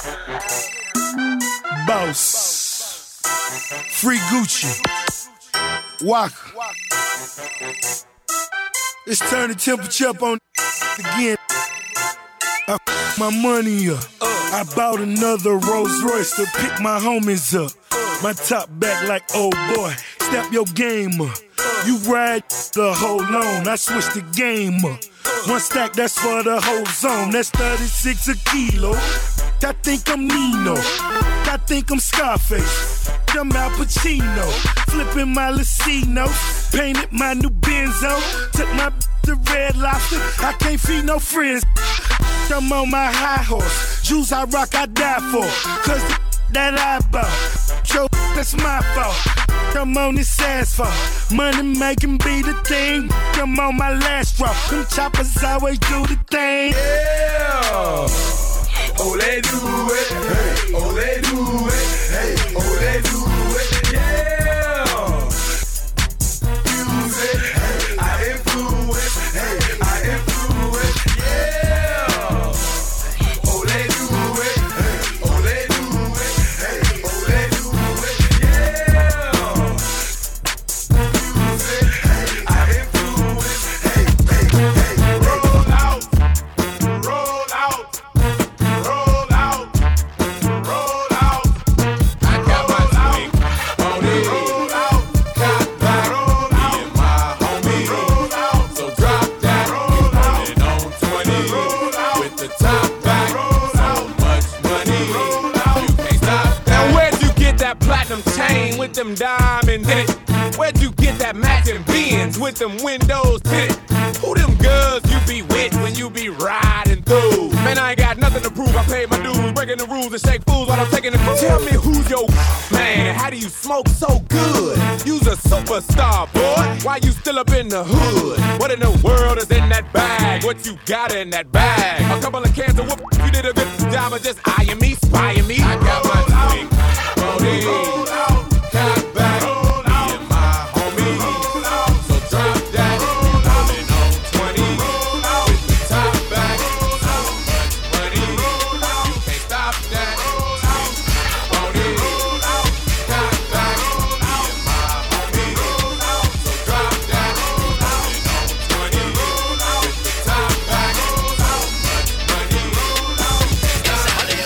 Boss, Free Gucci, Waka. It's turning temperature up on again. I my money up. I bought another Rolls Royce to pick my homies up. My top back like, oh boy, step your game up. You ride the whole loan, I switch the game up. One stack, that's for the whole zone. That's 36 a kilo. I think I'm Nino. I think I'm Scarface. I'm Al Pacino. Flipping my Lucino. Painted my new Benzo. Took my to Red Lobster. I can't feed no friends. I'm on my high horse. Jewels I rock, I die for. Cause that I bought. Joe, that's my fault. I'm on this asphalt. Money making be the thing. I'm on my last drop. Them choppers always do the thing. Yeah. Oh, they do it. Hey. Oh, they do it. Hey. Oh, they do it. Yeah. Music. Hey. I influence. Hey. I influence. Yeah. Oh, they do it. Hey. Oh, they do it. Hey. Oh, they do it. Yeah. Music. Hey. I influence. Hey. Hey. Hey. Roll out. Roll out. Roll out, roll out. I got my swing on it. Roll out, cop back, roll out. Me and my homie, roll out. So drop that, roll out. On 20, roll out. With the top back, roll out. So much money, roll out. You can't stop that. Now where'd you get that platinum chain with them diamonds in it? Where'd you get that matching Benz with them windows tinted? Who them girls you be with when you be riding through? Man, I ain't got nothing to prove. I paid my dues, breaking the rules and shake fools while I'm taking the cruise. Tell me who's your man? How do you smoke so good? You's a superstar, boy. Why you still up in the hood? What in the world is in that bag? What you got in that bag? A couple of cans of whoop. You did a good job of just eyeing me, spying me. I got my swing on it. Roll out, cop back. Roll out, me and my homie. Roll out, so drop that. Coming on 20. Roll out, with the top back. Roll out, money. Roll out, you can't stop that. Roll out, on it. Roll out, cop back. Roll out, me and my homie. Roll out, so drop that. Coming on 20. Roll out, with the top back. Roll out, money. Roll out, you can't stop that.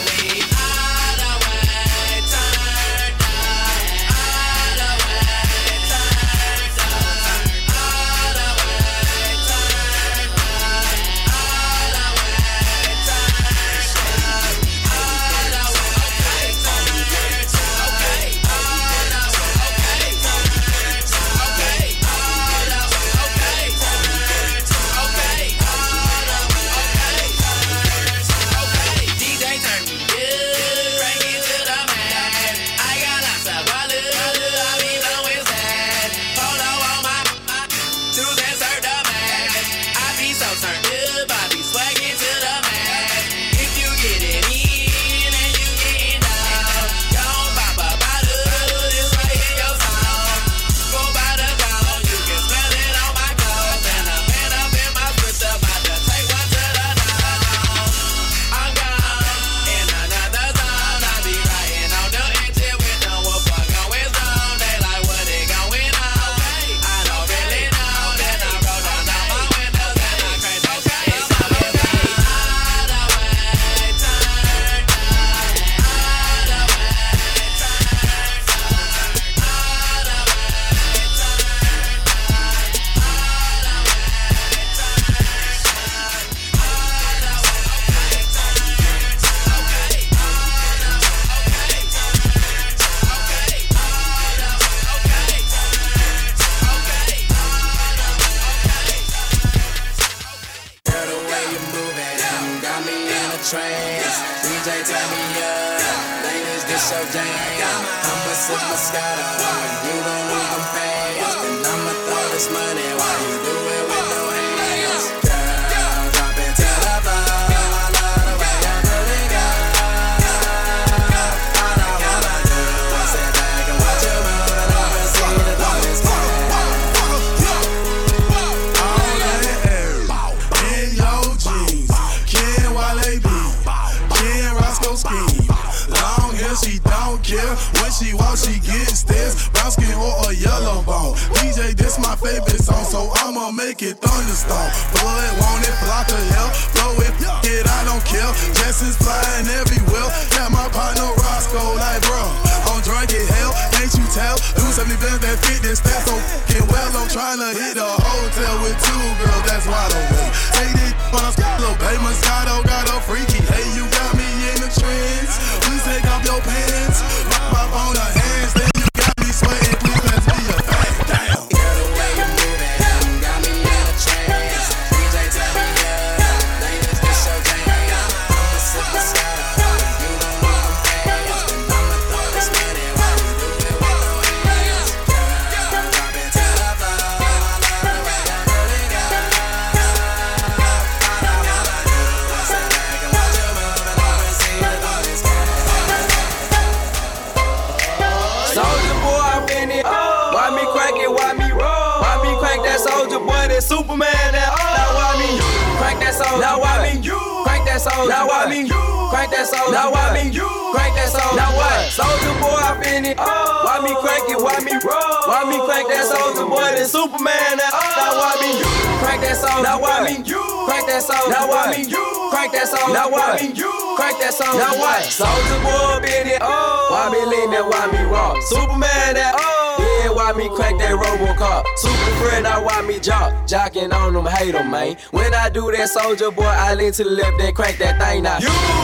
Ken Wale B, Ken Roscoe Ski. care. When she walk, she get stairs. Brown skin or a yellow ball. DJ, this my favorite song, so I'ma make it thunderstorm. Blood, want it, block of hell. Blow it, I don't care. Jess's flying everywhere. Got my partner Roscoe like, bro, I'm drunk as hell. Can't you tell? Do 70 bands that fit this stat so fucking well. I'm tryna hit a hotel with 2 girls, that's why I don't wait. Say this when I'm little baby Moscato got a freaky. Hey, you got me in the trends. Please take off your pants. Pop on the hands, then you got me sweating. Please pass me a bag. Damn. Girl, the way you move it, got me in a trance. DJ tell me ladies, this your jam. I'm a superstar. You don't want them fans. I'ma throw this money while you do it with no hands. Girl, drop it to the floor. I love the way that booty goes. All I wanna do is sit back and watch you move and love and see you do this dance. Soulja Boy, I'm in it. Why me crank it? Why me roll? Why me crank that Soulja Boy? That Superman? That now why me crank that Soulja? Now why me crank that Soulja? Now why me crank that Soulja? Now why me crank that Soulja? Now what? Soulja Boy, I'm in it. Why me crank it? Why me roll? Why me crank that Soulja Boy? That Superman? That now why me crank that Soulja? Now why me crank that Soulja? Now why me crank that Soulja? Now why me crank that Soulja? Now what? Soulja Boy, in it. Why me lean that? Why me rock? Superman? That yeah, why me crank that Robocop? Super friend, now why me jocking on them, hate them, man. When I do that Soulja Boy, I lean to the left, then crank that thing now.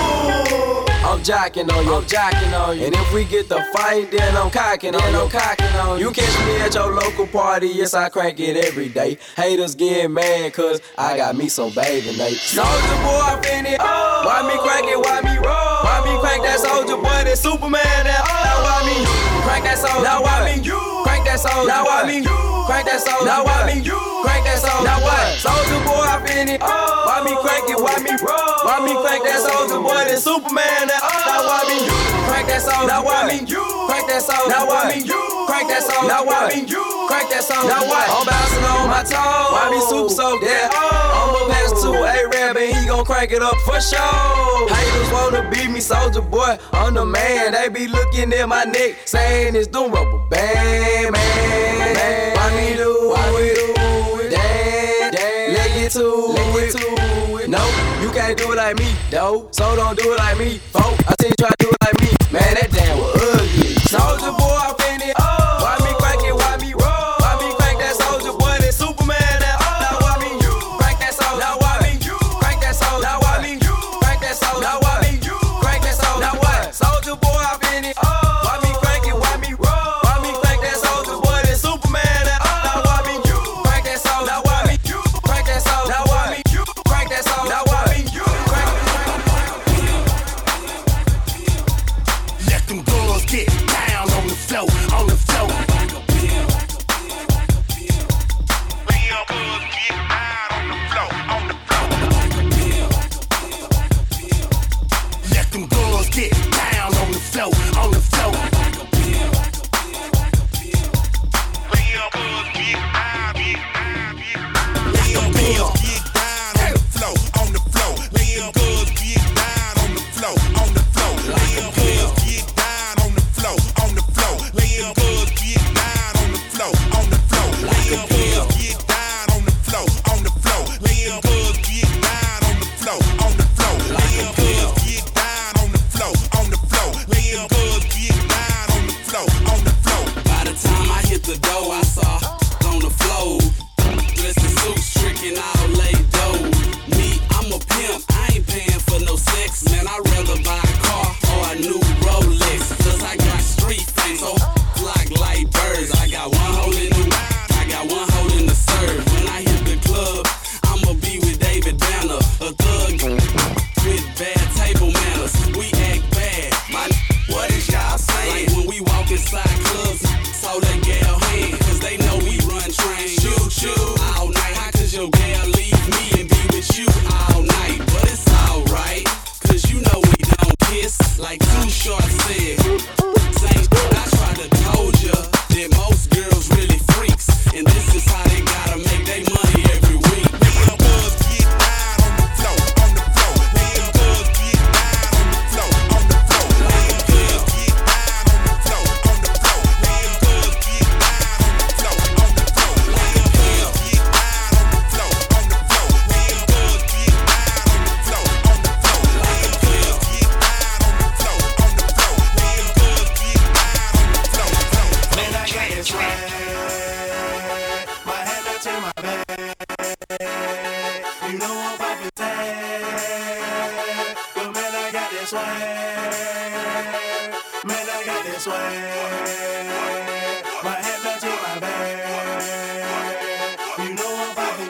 I'm jocking on you, And if we get the fight, then I'm cocking on you. You catch me at your local party, yes, I crank it every day. Haters get mad, cause I got me some bathing Nate. Soulja Boy, I'm in it. Why me crank it, why me roll? Why me crank that Soulja Boy, that Superman? That now why me crank that Soulja? Now why me crank that Soulja? Now why me crank that Soulja? Now why me crank that Soulja? Now what? Soulja Boy, I'm in it. Why me crank it, why me roll? Why me crank that Soulja Boy, that Superman? That now why me crank that Soulja? Now why me crank that Soulja? Now why me crank that Soulja? Now why me crank that Soulja? Now what? I'm bouncing on my toes. Why me super soaked? Yeah. I'ma pass to A-Rab and he gon' crank it up for sure. Haters wanna beat me, Soulja Boy, I'm the man. They be looking at my neck, saying it's doom rubber band, man. Why me do it? Damn, let's get to it. No, you can't do it like me, though. So don't do it like me, folk. I see you try to do it like me, man. That damn was ugly. Soulja Boy, I'm in it. Why me crank it? Why me roll? Why me crank that Soulja Boy? That Superman? That now why me crank that Soulja? Now why me crank that Soulja? Now why me crank that Soulja? Now why me crank that Soulja? Now what? Soulja Boy, I'm in it. Why me crank it? Why me roll? Why me crank that Soulja Boy? That Superman? That now why me crank that Soulja? Now why me crank that Soulja? Now why me crank that Soulja? Now why me crank? Let them girls get down on the floor, on the floor. Let them girls get down on the floor, on the floor. Get down that swag. Man, I got that swag. My hat match with my bag. You know I'm poppin'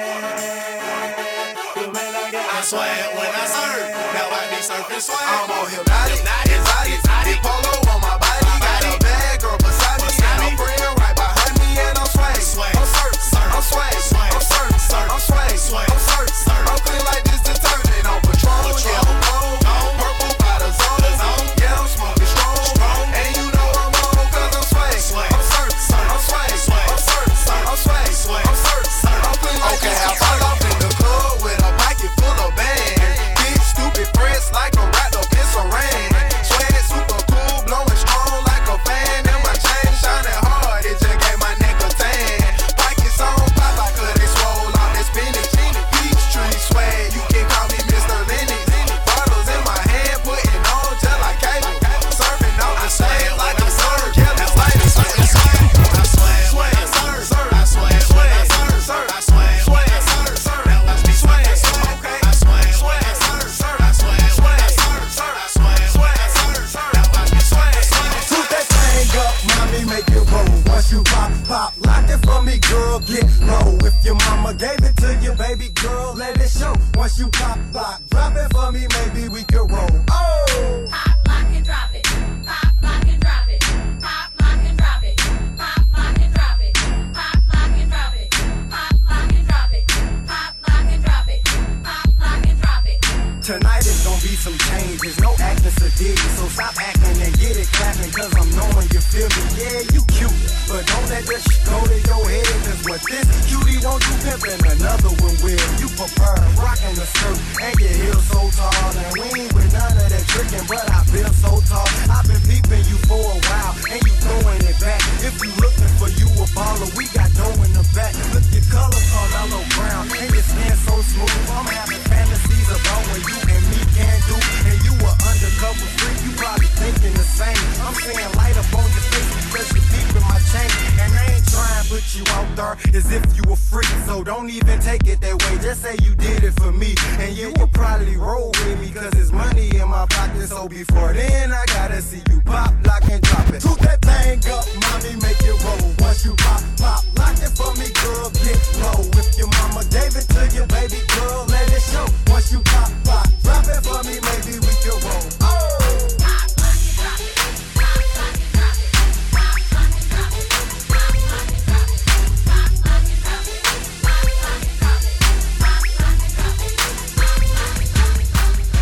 tag. Yo, man, I got that swag. When I surf, now I be surfing swag. I'm on hypnotic, exotic, big polo on my body. Got a bad girl beside me, and a friend right behind me, and I'm swag. I'm surf, I'm swag, I'm surf, I'm swag, I'm surf, I'm clean like this detergent on Patron, yellow, purple by the zone, yeah, I'm smoking strong, and you know I'm on 'cause I'm swag. I'm surf, I'm swag, I'm surf, I'm swag, I'm surf, I'm clean like this. Okay, I fall off in the club with a pocket full of bands. Big stupid friends like a rat up in saran. Swag super cool, blowing strong like a fan, and my chain shining hard. It just gave my neck a tan. Pockets on pop like they swole on that spinach. Peachtree swag, you can call me Mr. Lennox. Bottles in my hand, putting on just like cable. Serving out the same like a serve. Yeah, that's like a swag. I swag, swag, serve. I swag, swag, serve. I swag, swag, serve. Now watch me swag. Okay, I swag, swag, serve. I swag, swag, serve. I swag, swag, serve. Now watch me swag. Toot that thing up, mommy, make it roll. Once you pop, pop, lock it for me, girl, get low. If your mama gave it to you, baby girl, let it show. Once you pop, lock, drop it for me, maybe we can roll. Oh! Pop, lock, and drop it. Pop, lock, and drop it. Pop, lock, and drop it. Pop, lock, and drop it. Pop, lock, and drop it. Pop, lock, and drop it. Pop, lock, and drop it. Pop, lock, and drop it. Tonight is gonna be some changes, no acting sadistic, so stop acting and get it clapping, 'cause I'm knowing you feel me. Yeah, you cute, but don't let that shit go to your head, 'cause what this cutie won't do pimpin', another one will. You prefer rockin' the skirt and your heels so tall, and we ain't with none of that trickin', but I feel so tall. I've been peeping you for a while, and you throwing it back. If you looking for you a baller, we got dough in the back. Look, your color Carmelo Brown, and your skin so smooth. I'm having fantasies about what you and me can do, and you a undercover freak, you probably thinking the same. I'm saying light up on your face because you peeping my chain, and I ain't trying to put you out there as if you a freak, so don't even take it that way, just say you did it for me, and you will probably roll with me, 'cause there's money in my pocket, so before then I gotta see you pop, lock, and drop it. Toot that thing up, mommy, make it roll. Once you pop, pop, lock it for me, girl, get low. If your mama gave it to you, baby girl, let it show. Once you pop, pop, drop it for me, maybe we can roll. Oh! Pop, lock, and drop it. Pop, lock, and drop it. Pop, lock, and drop it. Pop, lock, and drop it. Pop, lock, and drop it. Pop, lock, and drop it. Pop, lock, and drop it. Pop, lock, and drop it.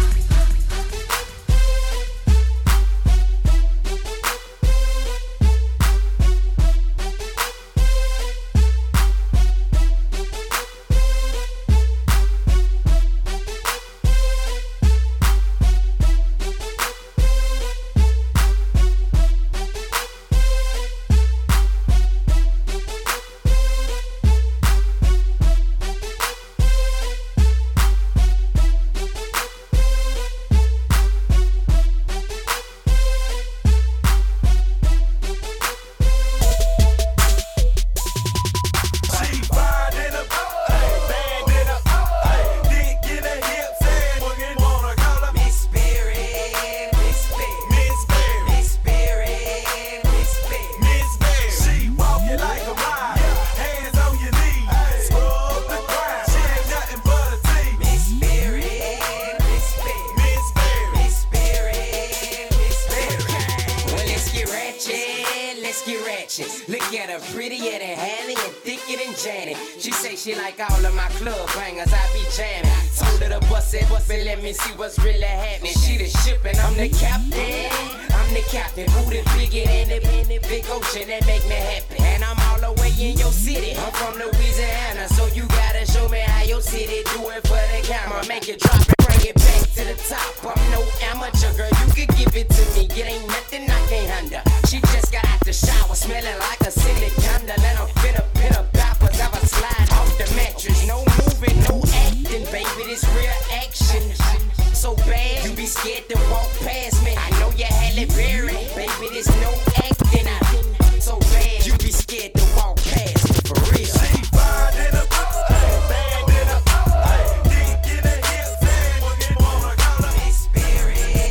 Look at her, prettier than Hanny and thicker than Janet. She say she like all of my club bangers, I be jamming. Told her to bust it, but let me see what's really happening. She the ship and I'm the captain. I'm the captain, booty bigger than the big ocean that make me happy. And I'm all the way in your city. I'm from Louisiana, so you gotta show me how your city do it for the camera. Make it drop and bring it back to the top. I'm no amateur, girl, you could give it to me. It ain't nothing I can't handle. She just got out the shower, smelling like a scented candle. And I'm finna pin her backwards, have a slide off the mattress. No moving, no acting, baby, this real action. So bad, you be scared to walk past me. I know you Halle Berry, baby, this no acting. So bad, you be scared to walk past me, for real. She fine in a bad in a dick in the hips, and what you wanna call her? Miss Berry.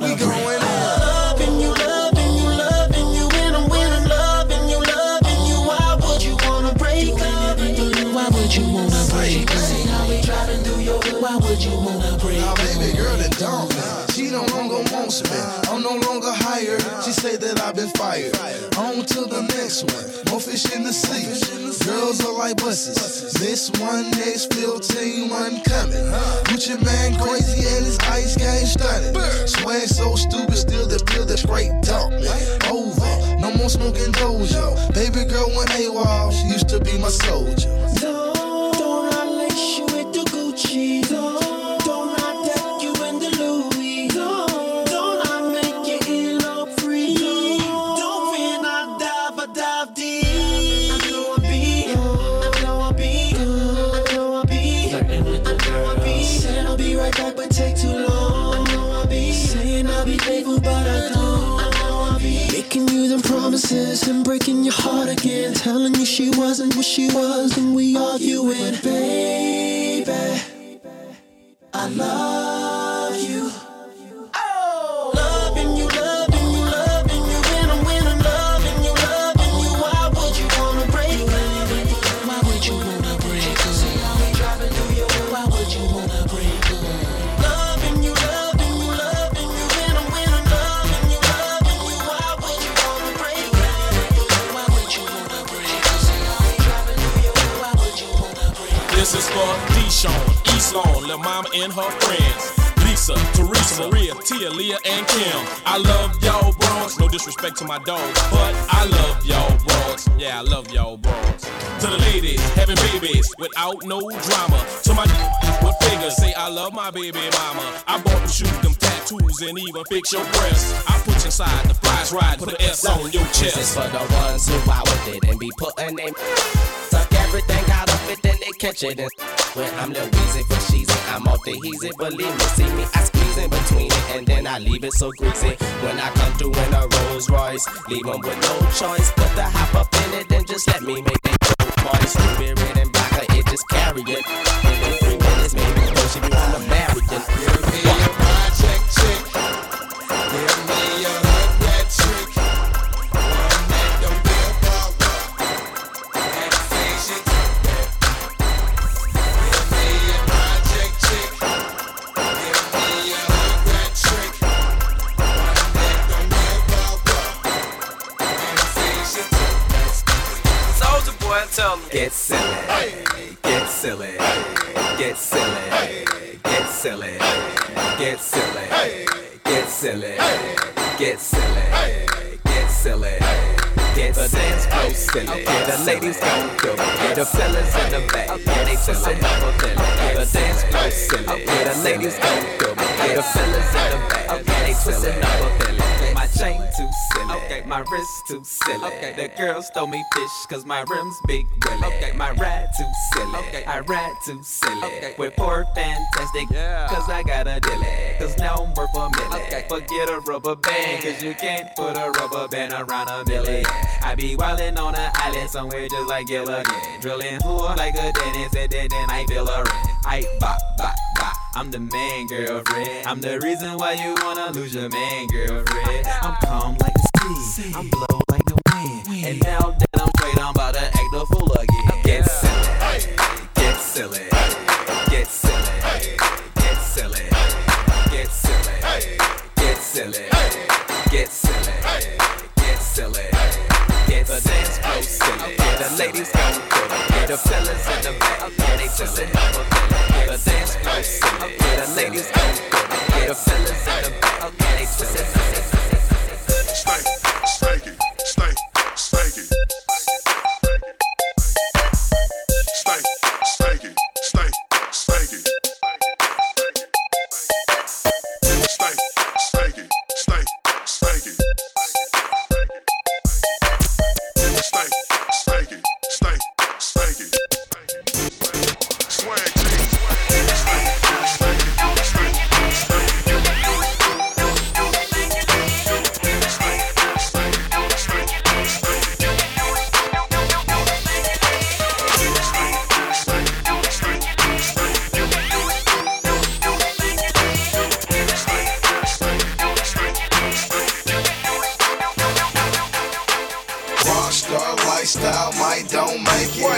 we going in. Loving you, loving you, loving you, and I'm winning. Loving you, loving you. Why would you wanna break up? Why would you wanna break up? See how we driving through your hood. Why would you wanna break Now up? baby girl that dump me. She no longer wants me. I'm no longer hired. She say that I've been fired. On to the next one. More fish in the sea. Girls are like buses. This one, next 15, one coming. Gucci man crazy and his ice game stunning. Swag so stupid, still the straight dump me. Over. No more smoking dojo. Baby girl went AWOL. She used to be my soldier. Don't I lace you with the Gucci? Don't I deck you in the Louis? Don't I make you earlobe free? Don't when I dive deep. I know I be, I know I be, I know I be, I know I be. Said I'll be right back, but take too long. I know I be saying I'll be faithful, but I don't. I know I be making you them promises and breaking your heart again, telling you she wasn't what she was, and we arguing. Baby, I love you. Oh, loving you, loving you, loving you, and I'm winning. Loving you, loving you. Why would you wanna break up? Why would you wanna break up? See how we driving through your hood. Why would you wanna break up? Loving you, loving you, loving you, and I'm winning. Loving you, loving you. Why would you wanna break up? Why would you wanna break up? See how we driving through your hood. Why would you wanna break up? This is for Deshawn, East Lawn, Lil' Mama and her friends. Lisa, Teresa, Maria, Tia, Leah, and Kim. I love y'all bros. No disrespect to my dogs, but I love y'all bros. Yeah, I love y'all bros. To the ladies having babies without no drama. To my with figures, say I love my baby mama. I bought them shoes, them tattoos, and even fix your breasts. I put you inside the flies ride, put an S on your This is chest. for the ones who out with it and be putting them. Suck everything out of it, then they catch it. And when I'm the Weezy for sheezy, I'm off the heezy. Believe me, see me, I squeeze in between it, and then I leave it so greasy. When I come through in a Rolls Royce, leave them with no choice but to hop up in it and just let me make it moist. Ruby red and black, it just carry it. In 3 minutes, maybe push if you wanna marry it. Give me a project chick. Give me a hood rat trick. One that don't give up. And say shit. Give me a project chick. Give me a hood rat trick. One that don't give up. And say shit. Soldier boy, tell me. Get silly, get silly, get silly, get silly, get silly, get silly, get silly, get silly, get the dance flow silly. The ladies gon' go, the fellas in the back, they twistin' up a belly. The dance flow silly. The ladies gon' go, the fellas in the back, they twistin' up a belly. My chain too silly, okay, my wrist too silly. Okay, the girls throw me fish cause my rims big willy. Okay, my ride too silly, okay, I ride too silly. Okay, with poor fantastic, cause I got a dilly. Cause now I'm worth a million. Okay, forget a rubber band, cause you can't put a rubber band around a million. I be wildin' on an island somewhere just like Gilligan, drilling pool like a dentist and then I feel a rent. I bop, bop, bop. I'm the man, girlfriend. I'm the reason why you wanna lose your man, girlfriend. I'm calm like the sea, I'm blow like the wind. And now that I'm straight, I'm about to act a fool again. Get silly, get silly, get silly, get silly, get silly, get silly, get silly, get silly, get the dance flow silly. The ladies gon' go, the fellas in the back, they twistin' up a belly. The dance flow silly. The ladies gon' go, the fellas in the back, they twistin' up a belly. Stank, stank it, stank, stank it. Stank, stank it, stank, stank it. Stank, stank it, stank, stank it. Stank, stank it, stank, stank it. Swag jeans. Stank, stank it, stank, stank it.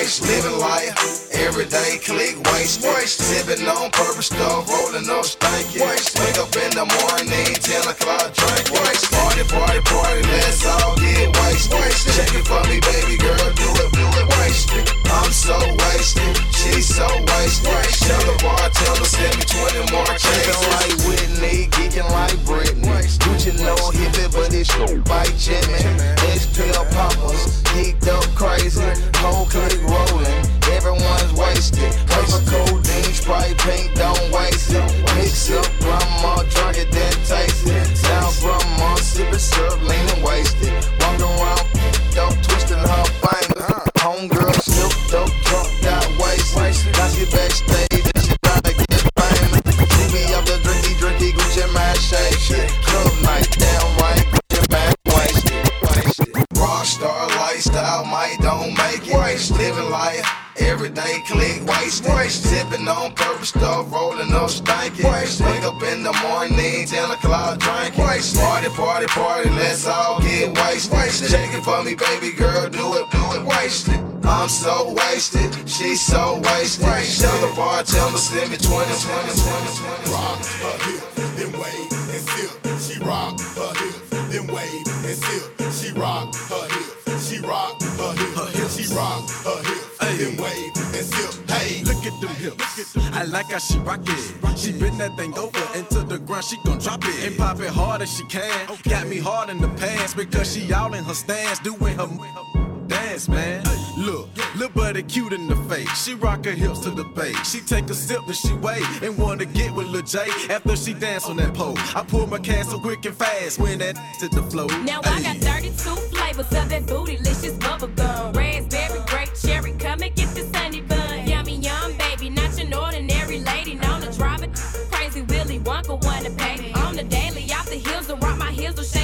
waste. Living life, everyday click waste. Sipping on purple stuff, rolling up stanky. Wake up in the morning, 10 o'clock drink. Party, party, party, let's all get wasted. Check it for me, baby girl, do it, wasted. I'm so wasted, she's so wasted. Tell the bartender, send me 20 more cases. Kicking like Whitney, geeking like Britney. Gucci no hippie, but it's bite Jimmy. XPL poppers, geeked up crazy. Whole clique rolling, everyone's wasted. Paper codeine, Sprite, pink, don't waste it. Mix up, grandma, drunk it, then taste it. Now grandma, sipping syrup, leaning wasted. Walking around, dope, twisting her fingers. Homegirl, slipped up, drunk, got wasted. Now she backstage, and she trying to get famous. See me up the drinky, Gucci man shake. Club night, damn right, Gucci man wasted. Rockstar lifestyle, might don't make it. Living life, everyday click wasted. Sipping on purple stuff, rolling up stanky. Wake up in the morning, 10 o'clock drinking. Party, party, party, let's all get wasted. Check it for me, baby girl, do it, wasted. I'm so wasted, she's so wasted. Tell the bartender, send me 20. Rock her hips, then wave and sip. She rock her hips, then wave and sip. She rock her hips, she rock her hips, she rock her hips, then wave and sip. Hey, Look at them hips. I like how she rock it. She bend that thing over into the ground. She gon' drop it and pop it hard as she can. Got me hard in the pants because she all in her stance doing her dance, man. Look, little buddy cute in the face. She rock her hips to the bass. She take a sip and she wait and wanna get with Lil J after she dance on that pole. I pull my can so quick and fast when that to the flow. Now I got 32 flavors of that bootylicious bubblegum. Raspberry, grape, cherry, come and get the sunny bun. Yummy, yum, baby, not your ordinary lady. Known to drive it crazy, Willy Wonka wanna pay. On the daily, off the hills, to rock my heels, to shake.